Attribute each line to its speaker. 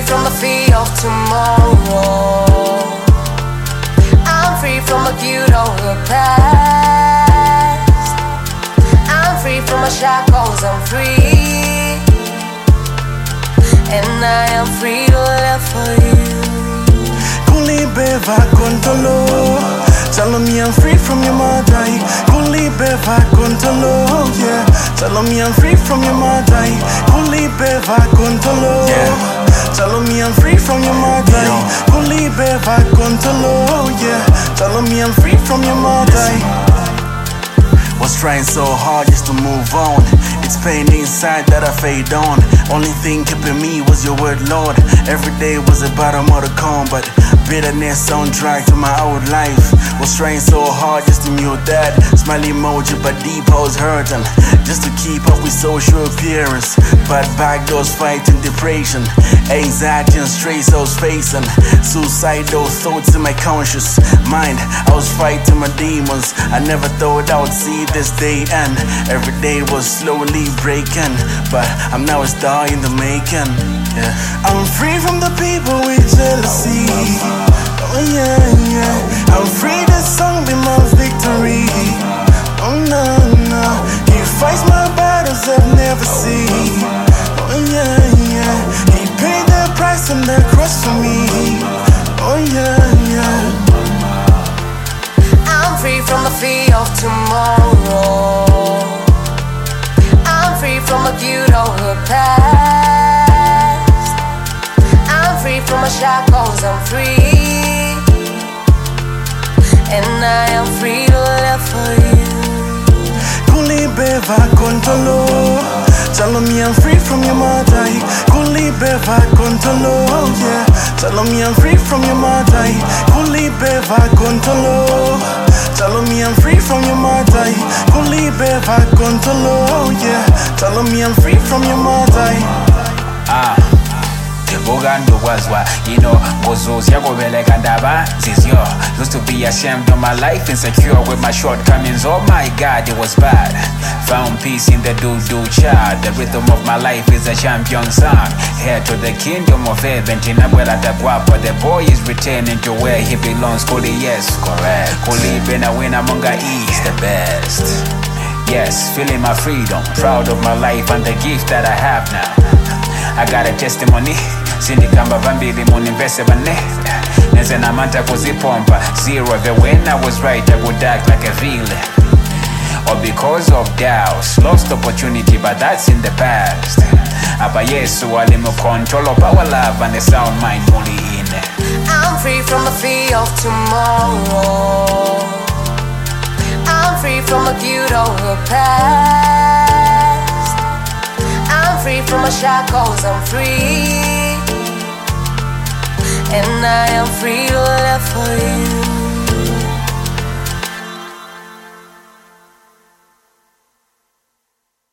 Speaker 1: from the fear of tomorrow. I'm free from the guilt of the past. I'm free from my shackles, I'm free. And I am free to live for you.
Speaker 2: Kulibe va kontolo. Tell me I'm free from your mother. Kulibe va kontolo. Yeah. Tell me I'm free from your mother. Kulibe va kontolo. Yeah. Tell me I'm free from your mother. Kulibe va kontolo. Yeah. Tell me I'm free from your mother. Was trying so hard just to move on. It's pain inside that I fade on. Only thing keeping me was your word, Lord. Every day was about a more to come, but bitterness soundtrack to my old life. Was trying so hard just to mute that smiley emoji, but deep I was hurting just to keep up with social appearance. But back those fighting depression, anxiety and stress I was facing, suicidal thoughts in my conscious mind. I was fighting my demons. I never thought I would see this day end. Every day was slowly breaking, but I'm now a star in the making. Yeah. I'm free from the people with jealousy. Oh yeah, yeah. I'm free, this song be my victory. Oh no, no. He fights my battles I've never seen. Oh yeah, yeah. He paid the price on the cross for me. Oh yeah, yeah.
Speaker 1: I'm free from the fear of tomorrow. I'm free from the guilt of the past. I'm free from my shackles, I'm free. And I am free to live for you.
Speaker 2: Kulibe va kontolo. Tell me I'm free from your mother. Kulibe va kontolo. Yeah. Tell me I'm free from your mother. Kulibe va kontolo. Tell me I'm free from your mother. Kulibe va kontolo. Yeah. Tell me I'm free from your mother.
Speaker 3: Ugando wazwa, you know, bozos yakobeleka ndaba zizyo. Used to be ashamed of my life, insecure with my shortcomings. Oh my God, it was bad. Found peace in the do-do child. The rhythm of my life is a champion song. Heir to the kingdom of heaven. Tinabuela Taguapa, the boy is returning to where he belongs. Kuli, yes, correct. Kuli bena wina monga is the best. Yes, feeling my freedom, proud of my life and the gift that I have now. I got a testimony. Sindikamba vambili muninvese bane. Neze na manta kuzipompa. Zero the when I was right I would act like a villain. Or because of doubts, lost opportunity, but that's in the past. Apa Yesu alimu control of our love and the sound mind only in.
Speaker 1: I'm free from the fear of tomorrow. I'm free from the guilt of the past. I'm free from my shackles, I'm free. And I am free to live for you.